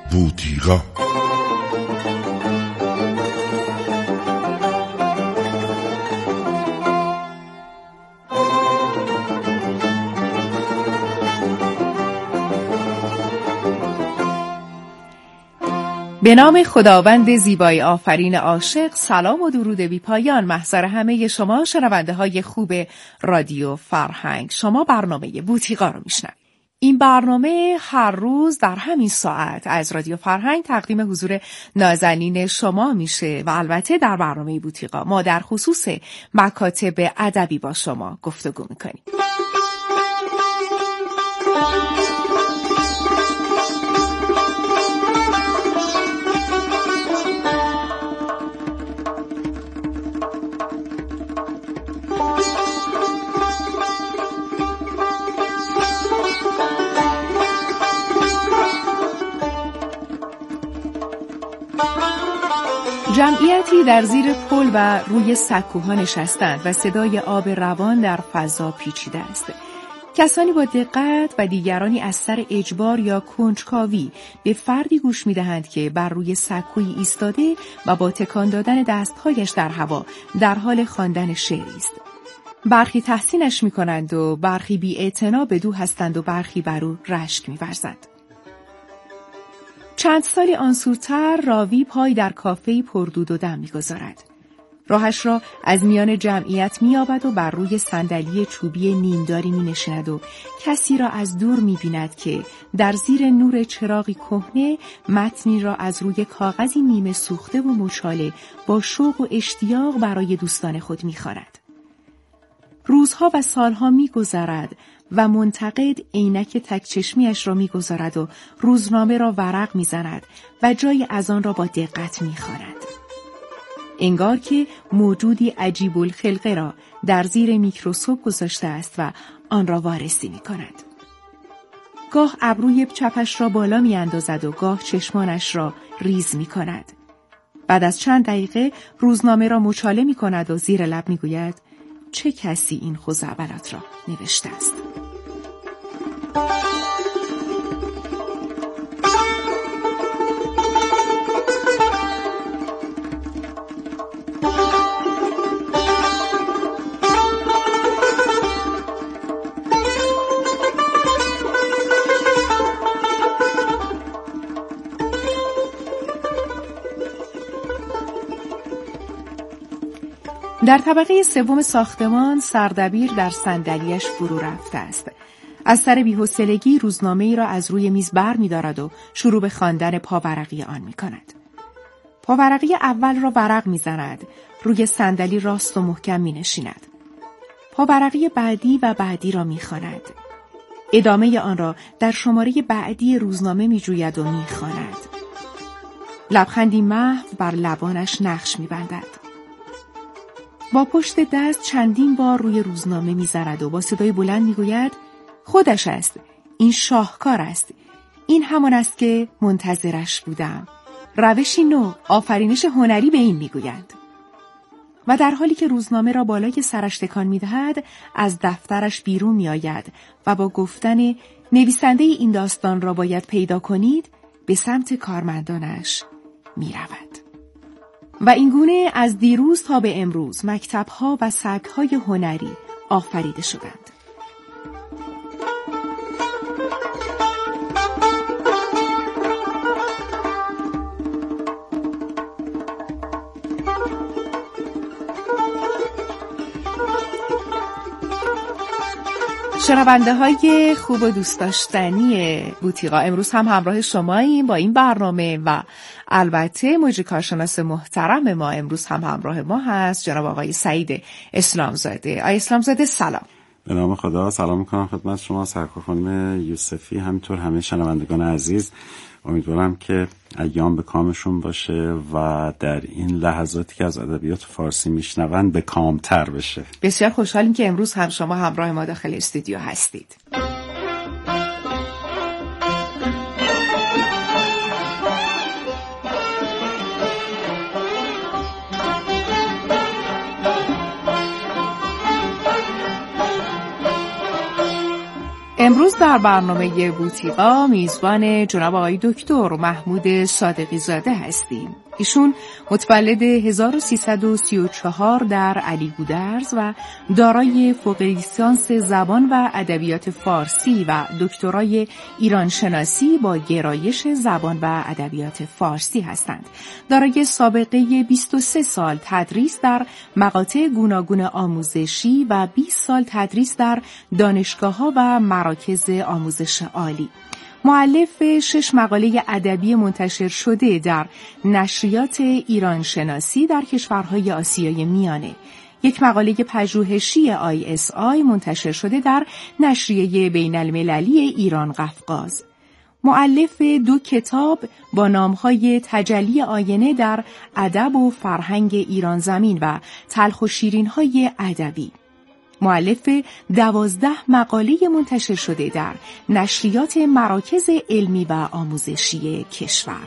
بوتیقا. به نام خداوند زیبای آفرین عاشق، سلام و درود بی پایان محضر همه شما شنونده های خوب رادیو فرهنگ. شما برنامه بوتیقا رو میشنوید. این برنامه هر روز در همین ساعت از رادیو فرهنگ تقدیم حضور نازنین شما میشه و البته در برنامه بوتیقا ما در خصوص مکاتب ادبی با شما گفتگو میکنیم. جمعیتی در زیر پل و روی سکوها نشستند و صدای آب روان در فضا پیچیده است. کسانی با دقت و دیگرانی از سر اجبار یا کنجکاوی به فردی گوش می‌دهند که بر روی سکویی ایستاده و با تکان دادن دست‌هایش در هوا در حال خواندن شعری است. برخی تحسینش می‌کنند و برخی بی‌اعتنا بدو هستند و برخی بر او رشک می‌ورزند. چند سالی آنسوتر راوی پای در کافه‌ای پردود و دم می‌گذارد. راهش را از میان جمعیت می‌یابد و بر روی صندلی چوبی نیمداری می‌نشیند و کسی را از دور می‌بیند که در زیر نور چراغی کهنه متنی را از روی کاغذی نیمه سوخته و مچاله با شوق و اشتیاق برای دوستان خود می‌خواند. روزها و سالها می‌گذرد و منتقد عینک تک چشمیش را می‌گذارد و روزنامه را ورق می‌زند و جای از آن را با دقت می‌خواند. انگار که موجودی عجیب الخلقه را در زیر میکروسکوپ گذاشته است و آن را وارسی می‌کند. گاه ابروی چپش را بالا می‌اندازد و گاه چشمانش را ریز می‌کند. بعد از چند دقیقه روزنامه را مچاله می‌کند و زیر لب می‌گوید چه کسی این خزعبلات را نوشته است؟ در طبقه سوم ساختمان سردبیر در صندلیاش فرو رفته است. از سر بی‌حوصلگی روزنامه‌ای را از روی میز بر می‌دارد و شروع به خواندن پاورقی آن می‌کند. پاورقی اول را ورق می‌زند، روی صندلی راست و محکم می‌نشیند. پاورقی بعدی و بعدی را می‌خواند. ادامه آن را در شماره بعدی روزنامه می‌جوید و می‌خواند. لبخندی محو بر لبانش نقش می‌بندد. با پشت دست چندین بار روی روزنامه می‌زند و با صدای بلند می‌گوید خودش است، این شاهکار است، این همان است که منتظرش بودم. روشی نو، آفرینش هنری به این می‌گویند. و در حالی که روزنامه را بالای سرش تکان می‌دهد، از دفترش بیرون می‌آید و با گفتن نویسنده این داستان را باید پیدا کنید، به سمت کارمندانش می‌رود. و اینگونه از دیروز تا به امروز مکتب‌ها و سبک‌های هنری آفریده شدند. شنونده های خوب و دوست داشتنی بوتیقا، امروز هم همراه شماییم با این برنامه و البته مجری کارشناس محترم ما امروز هم همراه ما هست جناب آقای سعید اسلامزاده. آقای اسلامزاده سلام. به نام خدا سلام میکنم خدمت شما سرکار خانم یوسفی، همینطور همه شنوندگان عزیز. امیدوارم که ایام به کامشون باشه و در این لحظاتی که از ادبیات فارسی میشنون به کامتر بشه. بسیار خوشحالیم که امروز هم شما همراه ما داخل استودیو هستید. امروز در برنامه بوتیقا میزبان جناب آقای دکتر محمود صادقی زاده هستیم. ایشون متولد 1334 در علیگودرز و دارای فوق لیسانس زبان و ادبیات فارسی و دکترای ایران شناسی با گرایش زبان و ادبیات فارسی هستند. دارای سابقه 23 سال تدریس در مقاطع گوناگون آموزشی و 20 سال تدریس در دانشگاه‌ها و مراکز آموزش عالی. مؤلف 6 مقاله ادبی منتشر شده در نشریات ایران شناسی در کشورهای آسیای میانه. 1 مقاله پژوهشی ISI منتشر شده در نشریه بین المللی ایران قفقاز. مؤلف 2 کتاب با نامهای تجلی آینه در ادب و فرهنگ ایران زمین و تلخ و شیرین‌های ادبی. مؤلف 12 مقاله منتشر شده در نشریات مراکز علمی و آموزشی کشور.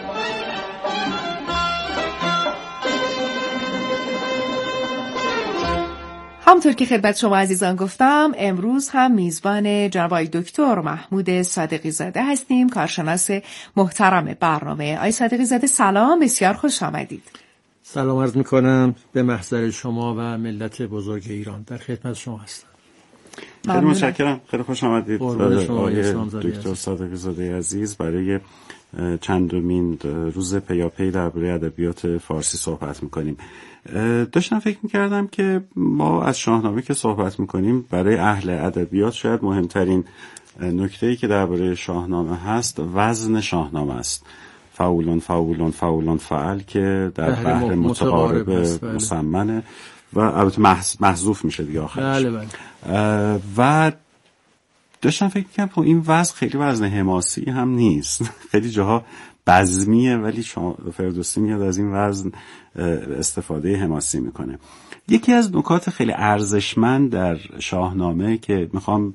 همونطور که خدمت شما عزیزان گفتم، امروز هم میزبان جناب آقای دکتر محمود صادقی زاده هستیم، کارشناس محترم برنامه. آقای صادقی زاده سلام، بسیار خوش آمدید. سلام عرض میکنم به محضر شما و ملت بزرگ ایران. در خدمت شما هستم. خیلی متشکرم، خیلی خوش آمدید آقای دکتر صادقی زاده عزیز. برای چندمین روز پیاپی درباره ادبیات فارسی صحبت میکنیم. داشتم فکر میکردم که ما از شاهنامه که صحبت میکنیم، برای اهل ادبیات شاید مهمترین نکته‌ای که درباره شاهنامه هست وزن شاهنامه است. فاولون فاولون فاولون فعل که در بحر متقارب مسمنه و البته محذوف میشه دیگه آخرش. بله. و داشتم فکر میکنم این وزن خیلی وزن حماسی هم نیست. خیلی جاها بزمیه ولی فردوسی میاد از این وزن استفاده حماسی میکنه. یکی از نکات خیلی ارزشمند در شاهنامه که میخوام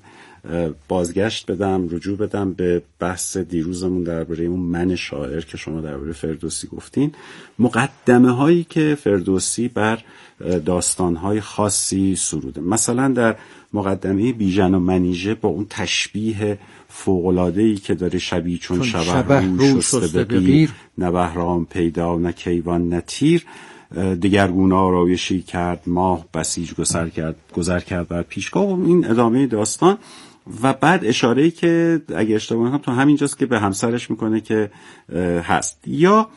بازگشت بدم، رجوع بدم به بحث دیروزمون درباره اون من شاعر که شما درباره فردوسی گفتین، مقدمه هایی که فردوسی بر داستانهای خاصی سروده. مثلا در مقدمه بیژن و منیژه با اون تشبیه فوق‌العاده‌ای که داره، شبیه چون شبه رو شسته بغیر، نه بهرام پیدا نه کیوان نه تیر، دگرگون آرایشی کرد ماه بسیج گذر کرد بر پیشگاه، و این ادامه داستان. و بعد اشاره‌ای که اگه اشتباه نکنم تو همینجاست که به همسرش میکنه که هست. یا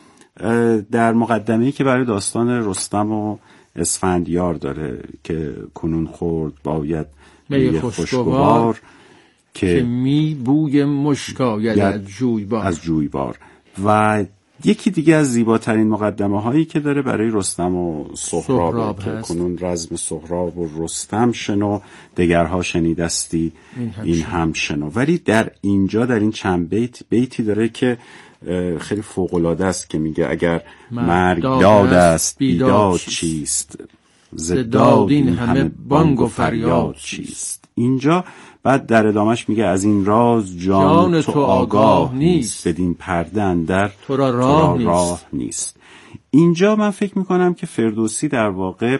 در مقدمه‌ای که برای داستان رستم و اسفندیار داره که کنون خورد باید می خوشگوار که می بوی مشک آید از جویبار. و یکی دیگه از زیباترین مقدمه هایی که داره برای رستم و سهراب که کنون رزم سهراب و رستم شنو، دگرها شنیدستی این هم شنو. ولی در اینجا در این چند بیتی داره که خیلی فوق‌العاده است که میگه اگر مرگ داد است بیداد چیست، ز داد این همه بانگ و فریاد چیست. اینجا بعد در ادامهش میگه از این راز جان تو آگاه نیست، بدین پرده اندر تو را راه نیست. اینجا من فکر میکنم که فردوسی در واقع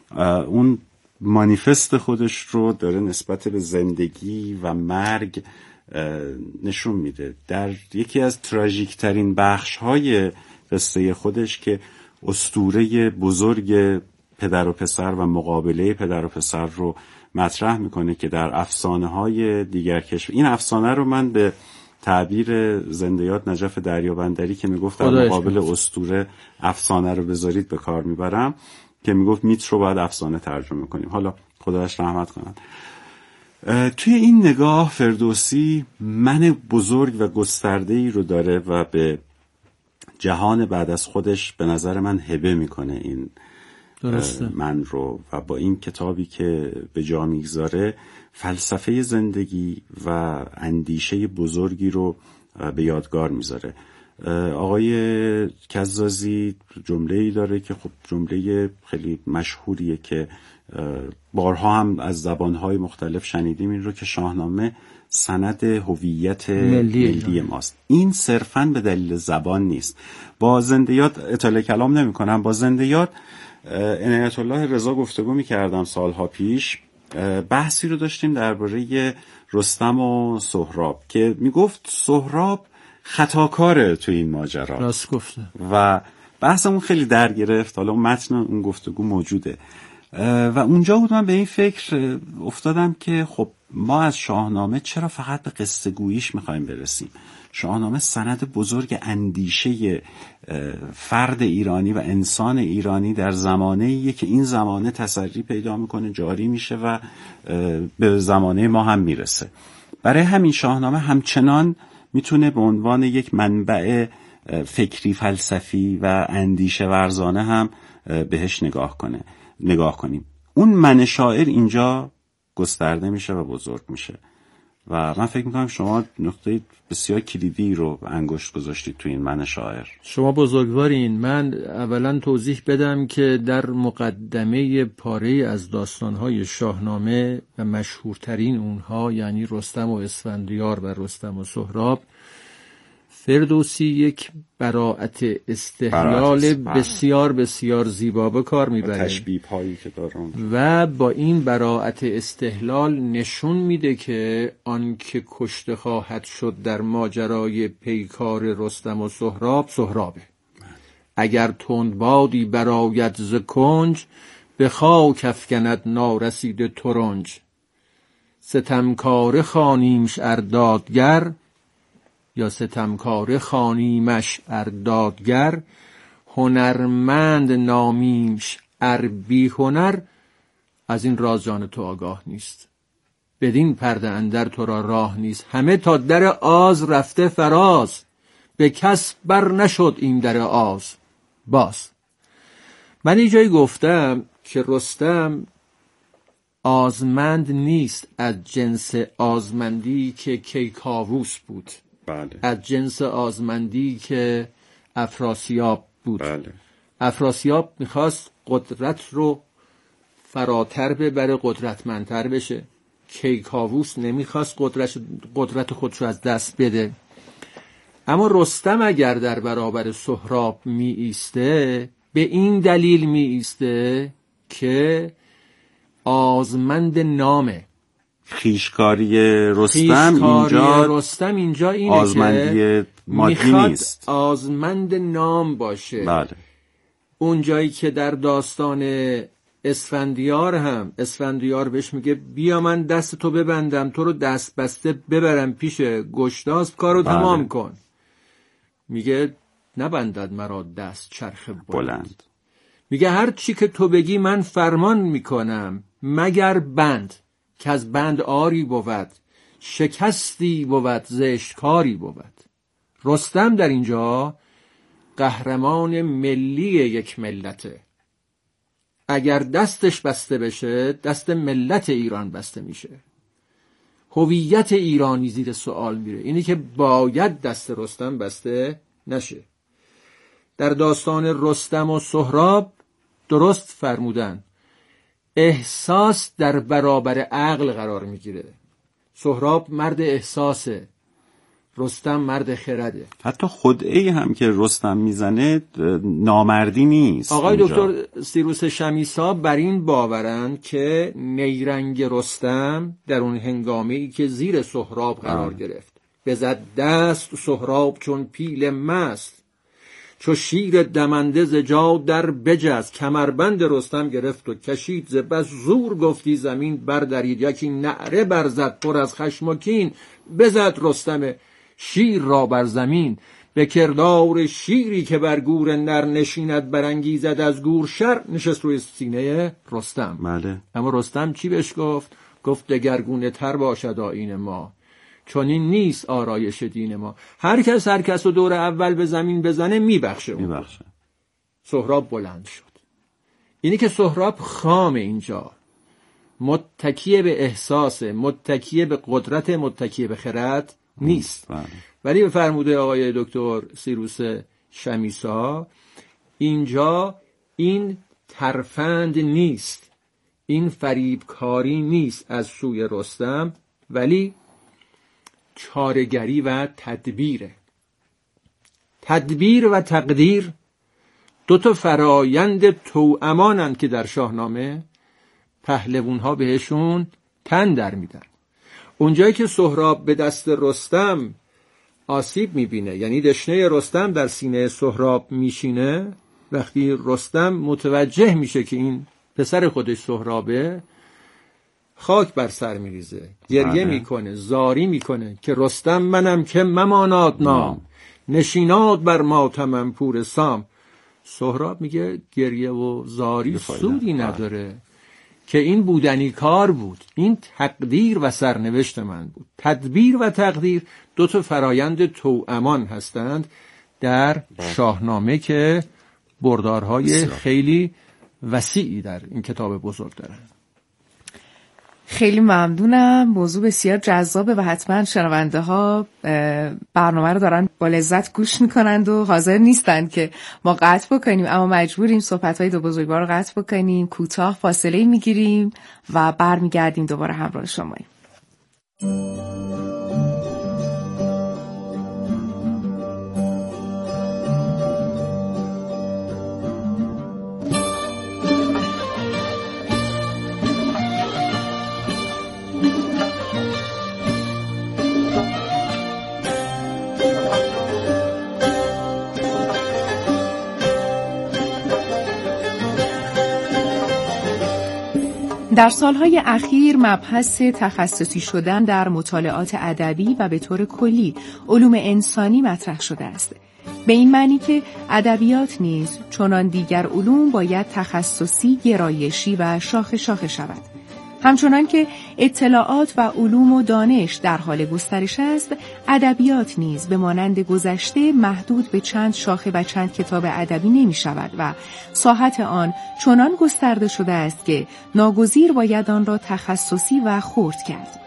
اون مانیفست خودش رو داره نسبت به زندگی و مرگ نشون میده در یکی از تراژیک ترین بخش های قصه خودش که اسطوره بزرگ پدر و پسر و مقابله پدر و پسر رو مطرح میکنه که در افسانه های دیگر کشور، این افسانه رو من به تعبیر زندیات نجف دریابندری که میگفت در مقابل اسطوره افسانه رو بذارید به کار میبرم، که میگفت میت رو باید افسانه ترجمه کنیم. حالا خدایش رحمت کنن. توی این نگاه فردوسی من بزرگ و گسترده‌ای رو داره و به جهان بعد از خودش به نظر من هبه میکنه این من رو، و با این کتابی که به جا میگذاره فلسفه زندگی و اندیشه بزرگی رو به یادگار میذاره. آقای کزازی جمله‌ای داره که خب جمله خیلی مشهوریه که بارها هم از زبانهای مختلف شنیدیم این رو، که شاهنامه سند هویت ملی ماست. این صرفاً به دلیل زبان نیست. با زندیات اطاله کلام نمی کنم. با زندیات عنایت الله رضا گفتگو می کردم سالها پیش، بحثی رو داشتیم درباره رستم و سهراب که میگفت سهراب خطاکاره تو این ماجرا. راست گفته. و بحثمون خیلی در گرفت. حالا متن اون گفتگو موجوده و اونجا بود من به این فکر افتادم که خب ما از شاهنامه چرا فقط به قصه گوییش میخوایم برسیم؟ شاهنامه سند بزرگ اندیشه فرد ایرانی و انسان ایرانی در زمانه‌ایه که این زمانه تسری پیدا میکنه، جاری میشه و به زمانه ما هم میرسه. برای همین شاهنامه همچنان میتونه به عنوان یک منبع فکری فلسفی و اندیشه ورزانه هم بهش نگاه کنیم. اون من شاعر اینجا گسترده میشه و بزرگ میشه و من فکر میکنم شما نقطه بسیار کلیدی رو انگشت گذاشتید تو این من شاعر. شما بزرگوارین. من اولا توضیح بدم که در مقدمه پاره از داستانهای شاهنامه و مشهورترین اونها یعنی رستم و اسفندیار و رستم و سهراب، فردوسی یک براءت استحلال بسیار بسیار زیبا به کار میبره، تشبیه‌هایی که دارن و با این براءت استحلال نشون میده که آن که کشته خواهد شد در ماجرای پیکار رستم و سهراب سهرابه. اگر تندبادی براید ز کنج، به خاک افکند نارسیده ترنج. ستمکاره خوانیمش اردادگر، یا ستمکاره خوانیمش اردادگر. هنرمند نامیمش ار بی هنر، از این راز جان تو آگاه نیست. بدین پرده اندر تو را راه نیست. همه تا در آز رفته فراز، به کس بر نشد این در آز باز. من اینجایی گفتم که رستم آزمند نیست از جنس آزمندی که کیکاووس بود. بله. از جنس آزمندی که افراسیاب بود. بله. افراسیاب میخواست قدرت رو فراتر ببره، قدرتمندتر بشه. کیکاووس نمیخواست قدرت خودش رو از دست بده. اما رستم اگر در برابر سهراب می ایسته، به این دلیل می ایسته که آزمند نامه. خیشکاری رستم اینجا اینه آزمندی مادی نیست، آزمند نام باشه. بله. اون جایی که در داستان اسفندیار هم اسفندیار بهش میگه بیا من دست تو ببندم، تو رو دست بسته ببرم پیش گشتاسپ، کارو تمام کن. میگه نبندد مرا دست چرخ بلند. میگه هر چی که تو بگی من فرمان میکنم، مگر بند که از بند آری بود، شکستی بود زشت کاری بود. رستم در اینجا قهرمان ملی یک ملته. اگر دستش بسته بشه، دست ملت ایران بسته میشه. هویت ایرانی زیر سوال میره. اینی که باید دست رستم بسته نشه. در داستان رستم و سهراب درست فرمودن، احساس در برابر عقل قرار میگیره. سهراب مرد احساسه، رستم مرد خرده. حتی خدعه‌ای هم که رستم میزنه نامردی نیست. آقای دکتر سیروس شمیسا بر این باورن که نیرنگ رستم در اون هنگامه‌ای که زیر سهراب قرار گرفت، بزد دست سهراب چون پیل مست، چو شیر دمنده ز جا در بجست. کمربند رستم گرفت و کشید، ز بس زور گفتی زمین بردرید. یکی نعره برزد پر از خشم و کین، بزد رستم شیر را بر زمین. به کردار شیری که بر گور نر نشیند، برانگیزد از گور شر. نشست روی سینه رستم. بله. اما رستم چی بهش گفت؟ گفت دگرگونه تر باشد آیین ما، چون این نیست آرایش دین ما. هر کس رو دور اول به زمین بزنه میبخشه. سهراب بلند شد. اینی که سهراب خام اینجا متکیه به احساس، متکیه به قدرت، متکیه به خرد نیست. ولی به فرموده آقای دکتر سیروس شمیسا اینجا این ترفند نیست، این فریبکاری نیست از سوی رستم، ولی چاره‌گری و تدبیره. تدبیر و تقدیر دو تا فرایند توأمانند که در شاهنامه پهلوان‌ها بهشون تن در میدن. اونجایی که سهراب به دست رستم آسیب میبینه، یعنی دشنه رستم در سینه سهراب میشینه، وقتی رستم متوجه میشه که این پسر خودش سهرابه، خاک بر سر میریزه، گریه میکنه، زاری میکنه که رستم منم که مماناد نام، نشیناد بر ماتمم پور سام. سهراب میگه گریه و زاری سودی نداره، که این بودنی کار بود، این تقدیر و سرنوشت من بود. تدبیر و تقدیر دو تا فرایند توامان هستند در شاهنامه که بردارهای خیلی وسیعی در این کتاب بزرگ دارن. خیلی ممنونم. موضوع بسیار جذابه و حتما شنونده ها برنامه رو دارن با لذت گوش میکنند و حاضر نیستند که ما قطع بکنیم، اما مجبوریم صحبت‌های دو بزرگوار رو قطع بکنیم، کوتاه فاصله میگیریم و برمیگردیم دوباره همراه شماییم. در سالهای اخیر مبحث تخصصی شدن در مطالعات ادبی و به طور کلی علوم انسانی مطرح شده است. به این معنی که ادبیات نیز چنان دیگر علوم باید تخصصی، گرایشی و شاخه شاخه شود. همچنان که اطلاعات و علوم و دانش در حال گسترش است، ادبیات نیز به مانند گذشته محدود به چند شاخه و چند کتاب ادبی نمی شود و ساحت آن چنان گسترده شده است که ناگزیر باید آن را تخصصی و خرد کرد.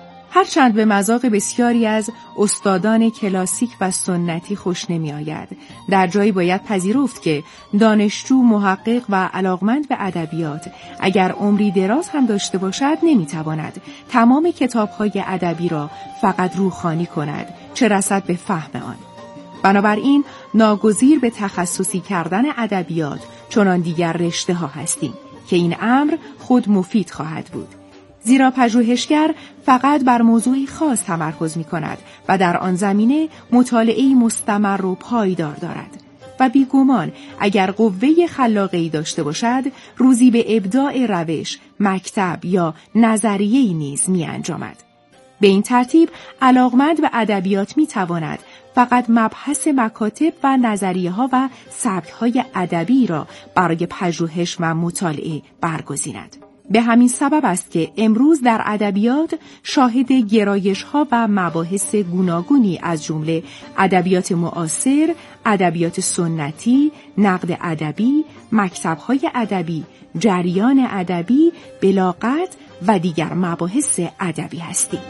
هرچند به مذاق بسیاری از استادان کلاسیک و سنتی خوش نمی آید، در جایی باید پذیرفت که دانشجو، محقق و علاقمند به ادبیات اگر عمری دراز هم داشته باشد نمی تواند تمام کتاب‌های ادبی را فقط روخوانی کند، چه رسد به فهم آن. بنابراین ناگزیر به تخصصی کردن ادبیات چنان دیگر رشته ها هستیم که این امر خود مفید خواهد بود. زیرا پژوهشگر فقط بر موضوعی خاص تمرکز می کند و در آن زمینه مطالعه‌ای مستمر و پایدار دارد و بیگمان اگر قوه خلاقه‌ای داشته باشد روزی به ابداع روش، مکتب یا نظریه‌ای نیز می انجامد. به این ترتیب علاقمند به ادبیات می تواند فقط مبحث مکاتب و نظریه‌ها و سبک‌های ادبی را برای پژوهش و مطالعه برگزیند. به همین سبب است که امروز در ادبیات شاهد گرایش‌ها و مباحث گوناگونی از جمله ادبیات معاصر، ادبیات سنتی، نقد ادبی، مکتب‌های ادبی، جریان ادبی، بلاغت و دیگر مباحث ادبی هستیم.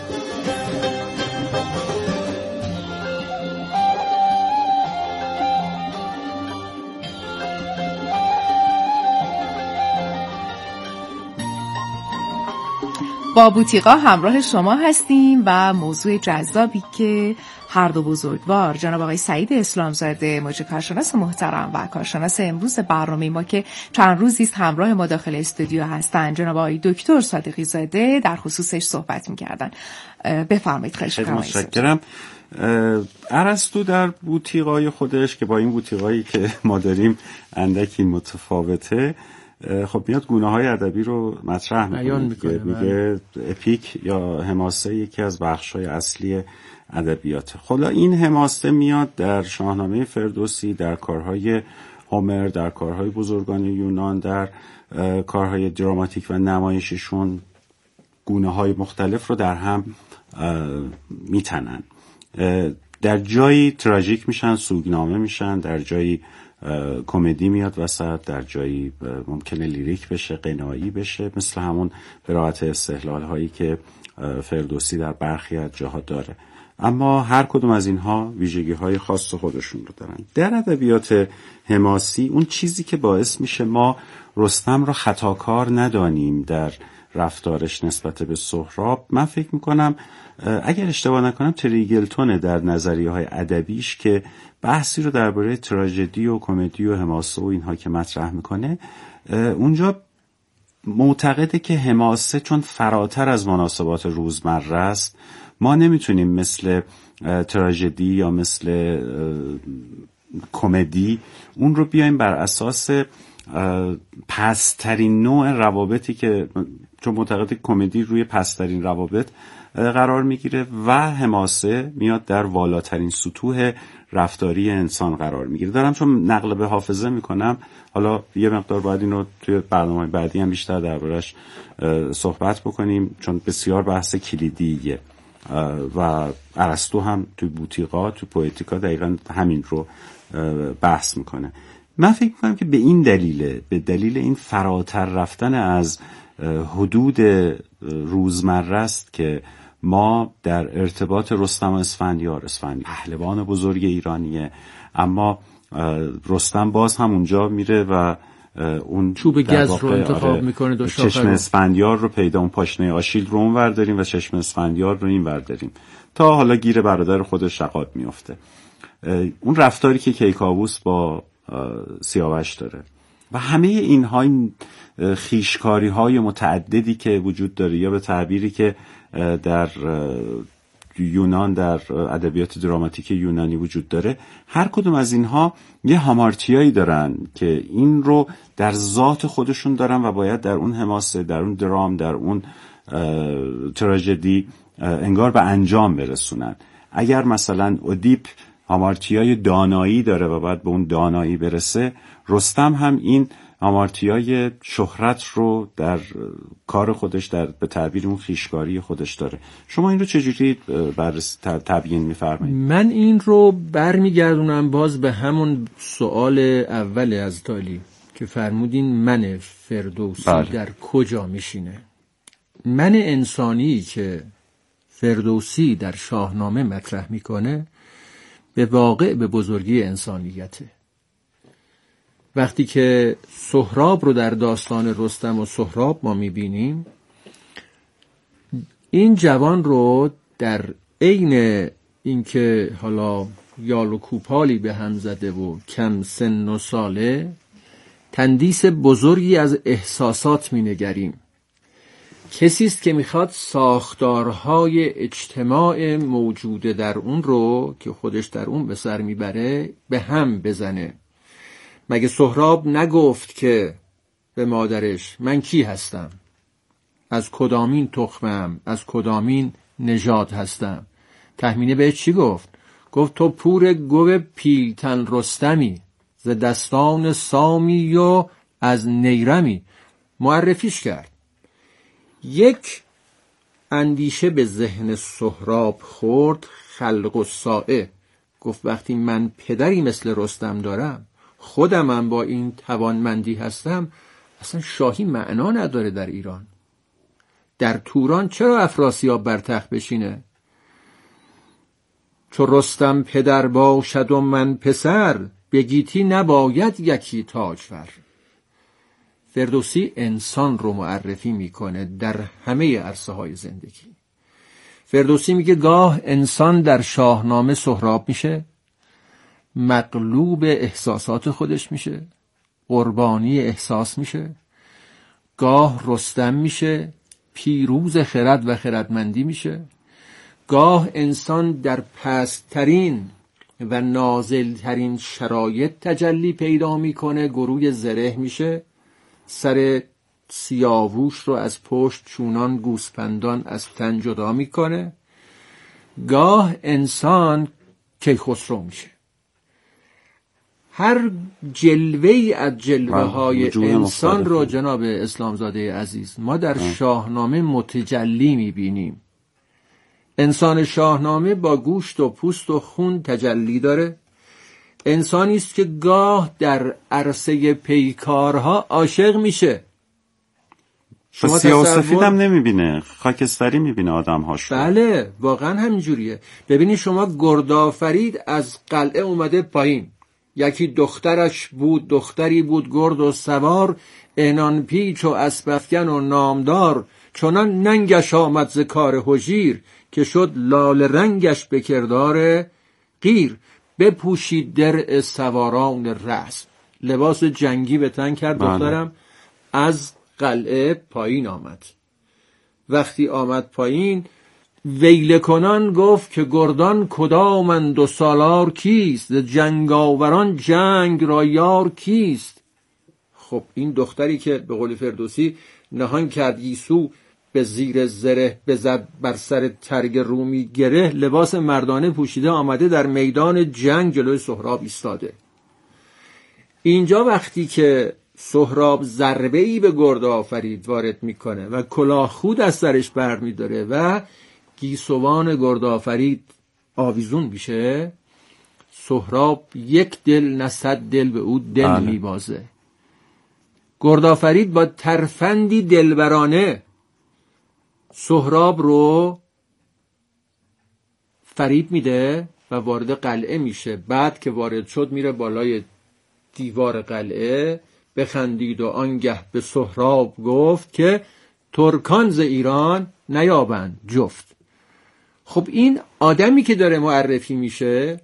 با بوتیقا همراه شما هستیم و موضوع جذابی که هر دو بزرگوار جناب آقای سعید اسلامزاده، مجری کارشناس محترم و کارشناس امروز برنامه ما که چند روزی است همراه ما داخل استودیو هستند، جناب آقای دکتر صادقی زاده، در خصوصش صحبت می‌کردن. بفرمایید. خواهش می‌کنم. متشکرم. ارسطو در بوتیقای خودش که با این بوتیقایی که ما داریم اندکی متفاوته، خب میاد گونه‌های ادبی رو مطرح میکنه. میگه اپیک یا حماسه یکی از بخش‌های اصلی ادبیات. حالا این حماسه میاد در شاهنامه فردوسی، در کارهای هومر، در کارهای بزرگان یونان، در کارهای دراماتیک و نمایشیشون گونه‌های مختلف رو در هم میتنن. در جایی تراژیک میشن، سوگنامه میشن، در جایی کمدی میاد وسط، در جایی ممکنه لیریک بشه، غنایی بشه، مثل همون براءت استحلال هایی که فردوسی در برخی از جاها داره. اما هر کدوم از اینها ویژگی های خاص خودشون رو دارن. در ادبیات حماسی اون چیزی که باعث میشه ما رستم را خطاکار ندانیم در رفتارش نسبت به سهراب، من فکر میکنم اگر اشتباه نکنم تریگلتونه در نظریه های ادبیش که بحثی رو درباره تراژدی و کمدی و حماسه و اینها که مطرح میکنه، اونجا معتقده که حماسه چون فراتر از مناسبات روزمره است، ما نمیتونیم مثل تراژدی یا مثل کمدی اون رو بیایم بر اساس پسترین نوع روابطی که، چون معتقد کمدی روی پسترین روابط قرار میگیره و حماسه میاد در والاترین سطوح رفتاری انسان قرار میگیره. دارم چون نقل به حافظه میکنم، حالا یه مقدار باید این رو توی برنامه بعدی هم بیشتر دربارش صحبت بکنیم، چون بسیار بحث کلیدیه و ارسطو هم توی بوتیقا، توی پوئتیکا دقیقا همین رو بحث میکنه. من فکر میکنم که به این دلیله، به دلیل این فراتر رفتن از حدود روزمره است که ما در ارتباط رستم و اسفندیار پهلوان بزرگ ایرانیه، اما رستم باز هم اونجا میره و اون چوب گز رو انتخاب میکنه، دو شاخه چشم اسفندیار رو پیدا، اون پاشنه آشیل رو اون ور داریم و چشم اسفندیار رو این ور داریم، تا حالا گیر برادر خودش شقاد میفته. اون رفتاری که کیکاووس با سیاوش داره و همه اینها، این خیشکاری های متعددی که وجود داره، یا به تعبیری که در یونان، در ادبیات دراماتیک یونانی وجود داره، هر کدوم از اینها یه هامارتیایی دارن که این رو در ذات خودشون دارن و باید در اون حماسه، در اون درام، در اون تراژدی انگار به انجام برسونن. اگر مثلا اودیپ هامارتیای دانایی داره و باید به اون دانایی برسه، رستم هم این آمارتیای شهرت رو در کار خودش، در به تعبیر اون خویشکاری خودش داره. شما این رو چجوری بررسی تبیین می‌فرمایید؟ من این رو برمیگردونم باز به همون سوال اول از تالی که فرمودین من فردوسی در کجا میشینه. من انسانی که فردوسی در شاهنامه مطرح میکنه به واقع به بزرگی انسانیته. وقتی که سهراب رو در داستان رستم و سهراب ما میبینیم، این جوان رو در عین اینکه حالا یال و کوپالی به هم زده و کم سن و ساله، تندیس بزرگی از احساسات مینگریم. کسی است که میخواد ساختارهای اجتماع موجوده در اون رو که خودش در اون به سر میبره به هم بزنه. مگه سهراب نگفت که به مادرش من کی هستم؟ از کدامین تخمم؟ از کدامین نژاد هستم؟ تهمینه به چی گفت؟ گفت تو پور گو پیلتن رستمی، ز دستان سامی و از نیرمی. معرفیش کرد. یک اندیشه به ذهن سهراب خورد، خلق الساعه. گفت وقتی من پدری مثل رستم دارم، خودمم با این توانمندی هستم، اصلا شاهی معنا نداره در ایران. در توران چرا افراسیاب بر تخت بشینه؟ چو رستم پدر باشد و من پسر، به گیتی نباید یکی تاجور. فردوسی انسان رو معرفی میکنه در همه عرصه های زندگی. فردوسی میگه گاه انسان در شاهنامه سهراب میشه، مغلوب احساسات خودش میشه، قربانی احساس میشه. گاه رستم میشه، پیروز خرد و خردمندی میشه. گاه انسان در پست‌ترین و نازلترین شرایط تجلی پیدا میکنه، گروی زره میشه، سر سیاووش رو از پشت چونان گوسپندان از تن جدا میکنه. گاه انسان کیخسرو میشه. هر جلوه‌ای از جلوه‌های انسان رو جناب اسلامزاده عزیز ما در شاهنامه متجلی میبینیم. انسان شاهنامه با گوشت و پوست و خون تجلی داره. انسانی است که گاه در عرصه پیکارها عاشق میشه. شما سیاه و سفید هم نمیبینه، خاکستری میبینه آدم‌هاش. بله واقعا همینجوریه. ببینید شما گردآفرید از قلعه اومده پایین، یکی دخترش بود، دختری بود گرد و سوار، عنان پیچ و اسپافگن و نامدار، چنان ننگش آمد ز کار هجیر، که شد لال رنگش به کردار قیر. بپوشید درع سواران رسم، لباس جنگی به تن کرد دخترم، از قلعه پایین آمد. وقتی آمد پایین ویله کنان گفت که گردان کدامند و سالار کیست، جنگاوران جنگ را یار کیست. خب این دختری که به قول فردوسی نهان کرد گیسو به زیر زره بزد بر سر ترگ رومی گره، لباس مردانه پوشیده آمده در میدان جنگ جلوی سهراب ایستاده. اینجا وقتی که سهراب ضربه‌ای به گرد آفرید وارد میکنه و کلاه خود از سرش بر میداره و گیسوان گرد آفرید آویزون میشه، سهراب یک دل نه صد دل به او دل میبازه. گرد آفرید با ترفندی دلبرانه سهراب رو فریب میده و وارد قلعه میشه. بعد که وارد شد میره بالای دیوار قلعه، بخندید و آنگه به سهراب گفت که ترکان ز ایران نیابند جفت. خب این آدمی که داره معرفی میشه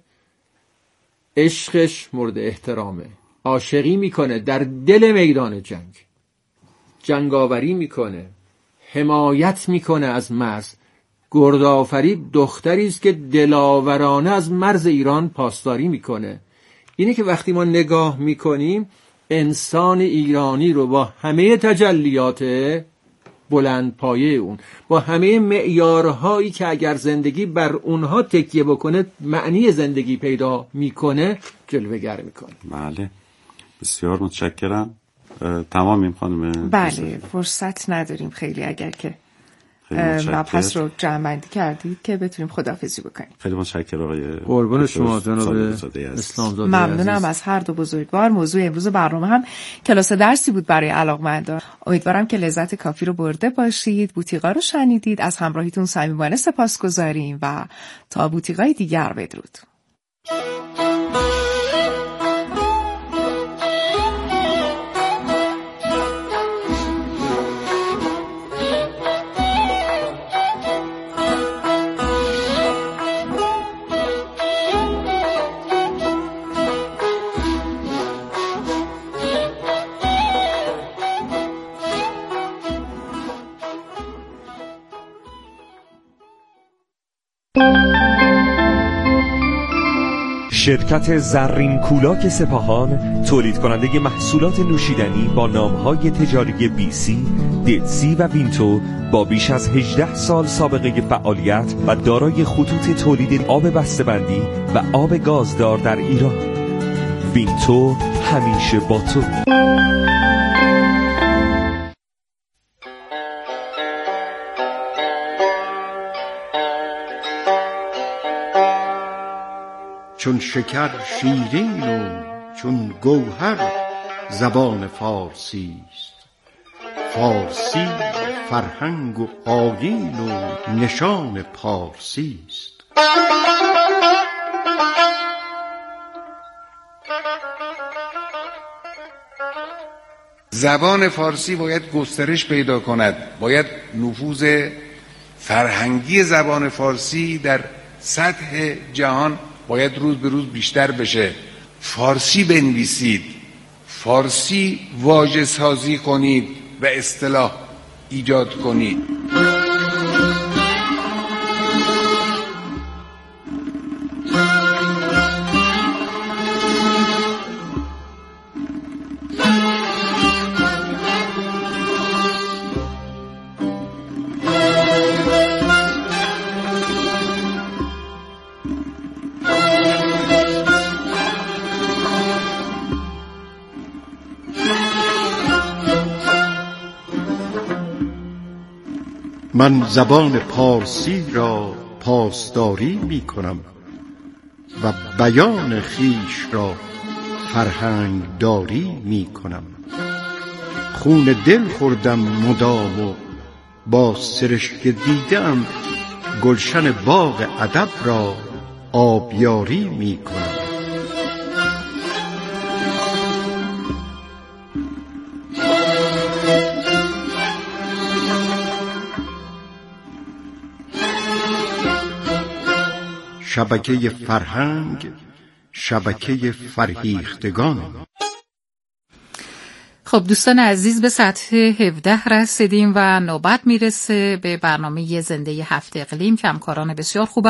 عشقش مورد احترامه، عاشقی میکنه در دل میدان جنگ، جنگاوری میکنه، حمایت میکنه از مرز. گرد آفرید دختری است که دلاورانه از مرز ایران پاسداری میکنه. اینه که وقتی ما نگاه میکنیم انسان ایرانی رو با همه تجلیات بلند پایه اون، با همه معیارهایی که اگر زندگی بر اونها تکیه بکنه معنی زندگی پیدا میکنه جلوه‌گر میکنه. بله بسیار متشکرم. تمامیم خانم؟ بله فرصت نداریم خیلی، اگر که مبحث رو جمع‌بندی کردید که بتونیم خداحافظی بکنیم. خیلی متشکرم آقای قربان شما جناب اسلام زاده. ممنونم از هر دو بزرگوار. موضوع امروز برنامه هم کلاس درسی بود برای علاقمندان. امیدوارم که لذت کافی رو برده باشید. بوتیقا رو شنیدید. از همراهیتون صمیمانه سپاسگزاریم و تا بوتیقای دیگر بدرود. شرکت زرین کولاک سپاهان تولید کننده محصولات نوشیدنی با نام‌های تجاری بیسی، دیتسی و وینتو با بیش از 18 سال سابقه فعالیت و دارای خطوط تولید آب بسته‌بندی و آب گازدار در ایران. وینتو همیشه با تو. چون شکر شیرین و چون گوهر زبان فارسی است. فارسی فرهنگ و آیین و نشان پارسی است. زبان فارسی باید گسترش پیدا کند، باید نفوذ فرهنگی زبان فارسی در سطح جهان باید روز به روز بیشتر بشه. فارسی بنویسید، فارسی واژه سازی کنید و اصطلاح ایجاد کنید. من زبان پارسی را پاسداری می کنم و بیان خیش را فرهنگ داری می کنم. خون دل خوردم مدام و با سرشک دیدم گلشن باغ ادب را آبیاری می کنم. شبکه فرهنگ، شبکه فرهیختگان. خب دوستان عزیز، به سطح 17 رسیدیم و نوبت میرسه به برنامه زنده هفته اقلیم که همکاران بسیار خوب